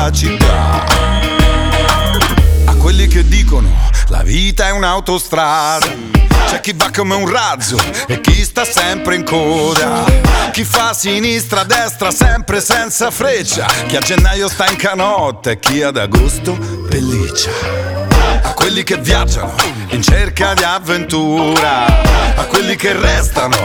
della città. A quelli che dicono la vita è un'autostrada, c'è chi va come un razzo e chi sta sempre in coda, chi fa sinistra, destra, sempre senza freccia, chi a gennaio sta in canotta e chi ad agosto pelliccia. A quelli che viaggiano in cerca di avventura, a quelli che restano